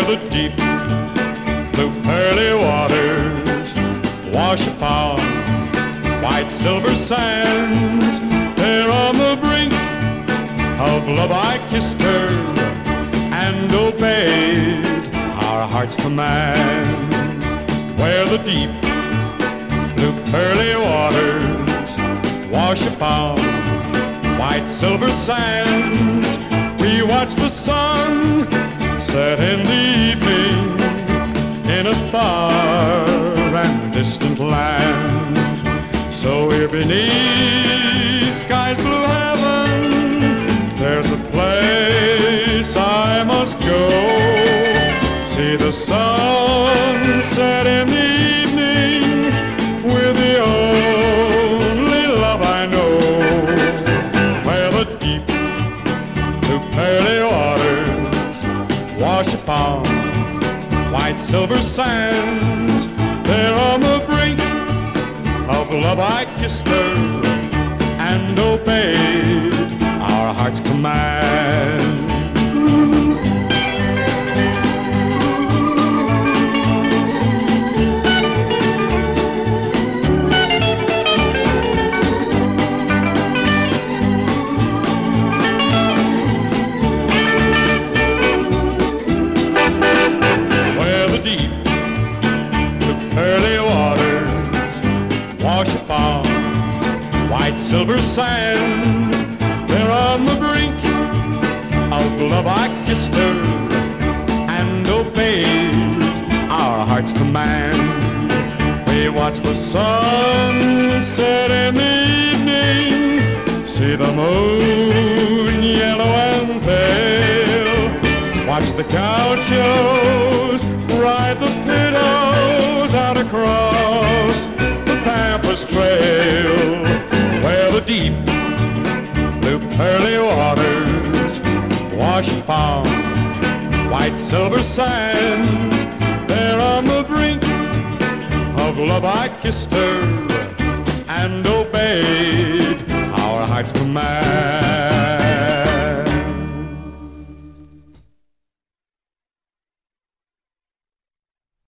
where the deep blue pearly waters wash upon white silver sands. There on the brink of love I kissed her and obeyed our heart's command. Where the deep blue pearly waters wash upon white silver sands, we watch the sun set in the evening in a far and distant land. So here beneath sky's blue heaven, there's a place I must go. See the sun set in the evening with the only love I know. Where the deep blue pearly waters wash upon white silver sands. There on the brink of love I kissed her and obeyed our heart's command. Where the deep blue pearly waters wash upon white silver sands, there on the brink of love I kissed her and obeyed our heart's command. We watch the sun set in the evening, see the moon yellow and pale, watch the gauchos ride the pillows out across the Pampas Trail. Where the deep blue pearly waters wash upon white silver sands, there on the brink of love I kissed her and obeyed our heart's command.